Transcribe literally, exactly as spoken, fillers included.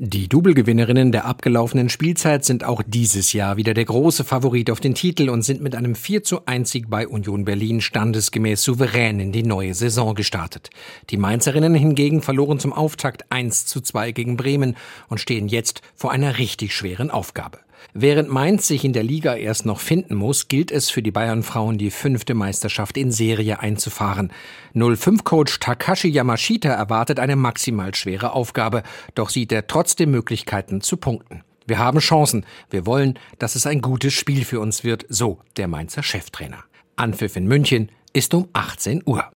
Die Double-Gewinnerinnen der abgelaufenen Spielzeit sind auch dieses Jahr wieder der große Favorit auf den Titel und sind mit einem vier zu eins Sieg bei Union Berlin standesgemäß souverän in die neue Saison gestartet. Die Mainzerinnen hingegen verloren zum Auftakt eins zu zwei gegen Bremen und stehen jetzt vor einer richtig schweren Aufgabe. Während Mainz sich in der Liga erst noch finden muss, gilt es für die Bayern-Frauen, die fünfte Meisterschaft in Serie einzufahren. null fünf Coach Takashi Yamashita erwartet eine maximal schwere Aufgabe, doch sieht er trotzdem Möglichkeiten zu punkten. Wir haben Chancen. Wir wollen, dass es ein gutes Spiel für uns wird, so der Mainzer Cheftrainer. Anpfiff in München ist um achtzehn Uhr.